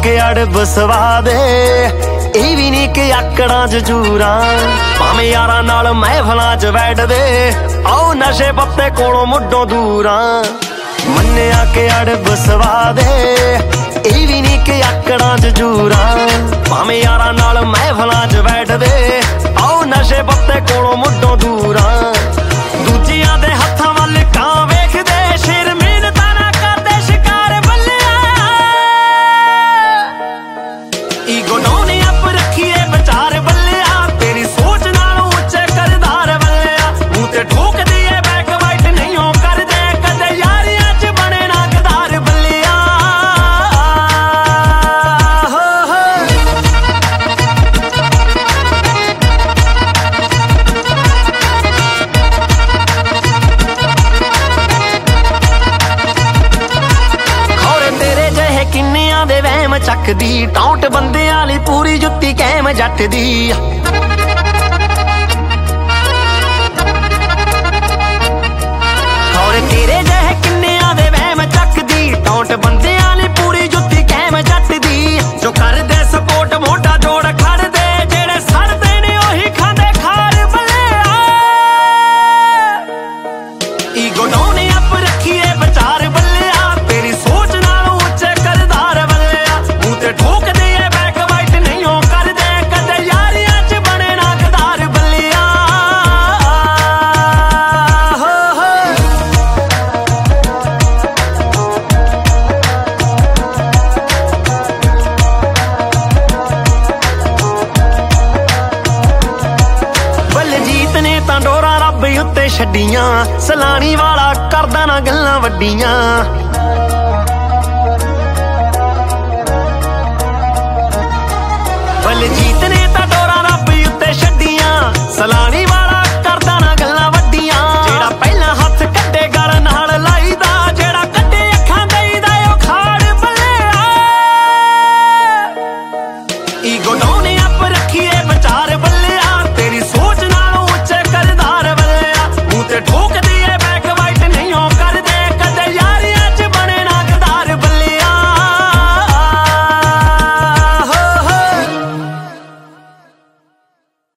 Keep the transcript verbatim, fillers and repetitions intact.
ਕੇ ਅੜਬ ਸਵਾ ਦੇ ਇਹ ਵੀ ਨਹੀਂ ਕਿ ਆਕੜਾਂ ਚ ਜੂਰਾਂ ਭਾਵੇਂ ਯਾਰਾਂ ਨਾਲ ਮਹਿਫਲਾਂ ਚ ਬੈਠਦੇ ਆਓ ਨਸ਼ੇ ਪੱਤੇ ਕੋਲੋਂ ਮੁੱਢੋਂ ਦੂਰਾਂ ਮੰਨਿਆ ਕਿ ਅੜਬ ਸਵਾ ਦੇ ਇਹ ਵੀ ਨਹੀਂ ਕਿ ਆਕੜਾਂ ਚ ਜੂਰਾਂ ਭਾਵੇਂ ਯਾਰਾਂ ਨਾਲ ਮਹਿਫਲਾਂ ਚ ਬੈਠਦੇ ਆਓ ਨਸ਼ੇ ਪੱਤੇ ਕੋਲੋਂ ਮੁੱਢੋਂ ਦੂਰਾਂ ਦੂਜਿਆਂ ਦੇ ਹੱਥਾਂ ਵੱਲ ਕਾਂ ਵੇਖਦੇ ਸ਼ੇਰ ਮਿਹਨਤਾਂ ਨਾ ਕਰਦੇ ਸ਼ਿਕਾਰ ਬੱਲਿਆ ਈਗੋ ਡਾਉਨੇ ਆਪ ਰੱਖੀਏ ਵਿਚਾਰ ਬੱਲਿਆ ਤੇਰੀ ਸੋਚ ਨਾਲੋਂ ਉੱਚੇ ਕਰਦਾਰ ਬੱਲਿਆ ਮੂੰਹ ਤੇ ਠੋਕਦੀ ਏ ਬੈਕ ਵਾਈਟ ਨਹੀਂ ਹੋ ਕਰਦੇ ਕਦੇ ਯਾਰੀਆਂ ਚ ਬਣੇ ਨਾ ਗਦਾਰ ਬੱਲਿਆ ਹੋ ਹੋ ਖੌਰੇ ਤੇਰੇ ਜਿਹੇ ਕਿੰਨਿਆਂ ਦੇ ਵਹਿਮ ਚੱਕਦੀ ਟੌਂਟ ਬੰਦਿਆਂ ਵਾਲੀ ਪੂਰੀ ਜੁੱਤੀ ਕੈਮ ਜੱਟ ਦੀ ਖੌਰੇ ਤੇਰੇ ਜਿਹੇ ਕਿੰਨਿਆਂ ਦੇ ਵਹਿਮ ਚੱਕਦੀ ਟੌਂਟ ਬੰਦਿਆਂ ਵਾਲੀ ਪੂਰੀ ਜੁੱਤੀ ਕੈਮ ਜੱਟ ਦੀ ਜੋ ਕਰਦੇ ਸਪੋਰਟ ਮੋਢਾ ਜੋੜ ਖੜਦੇ ਜਿਹੜੇ ਸੜਦੇ ਨੇ ਉਹੀ ਖਾਂਦੇ ਖਾਰ ਬੱਲਿਆ ਈਗੋ ਡਾਉਨੇ ਆਪ ਰੱਖੀਏ ਵਿਚਾਰ ਬੱਲਿਆ ਤੇਰੀ ਸੋਚ ਨਾਲੋਂ ਉੱਚੇ ਕਰਦਾਰ ਬੱਲਿਆ ਮੂੰਹ ਤੇ ਠੋਕਦੇ ਏ ਬੈਕ ਵਾਈਟ ਨਹੀਂ ਹੋ ਕਰਦੇ ਕਦੇ ਯਾਰੀਆਂ ਚ ਬਣੇ ਨਾ ਗਦਾਰ ਬੱਲਿਆ ਹੋ ਹੋ ਬਲਜੀਤ ਨੇ ਤਾਂ ਡੋਰਾਂ ਰੱਬ ਉੱਤੇ ਛੱਡੀਆਂ ਸਲਾਣੀ ਵਾਲਾ ਕਰਦਾ ਨਾ ਗੱਲਾਂ ਵੱਡੀਆਂ ਬਲਜੀਤ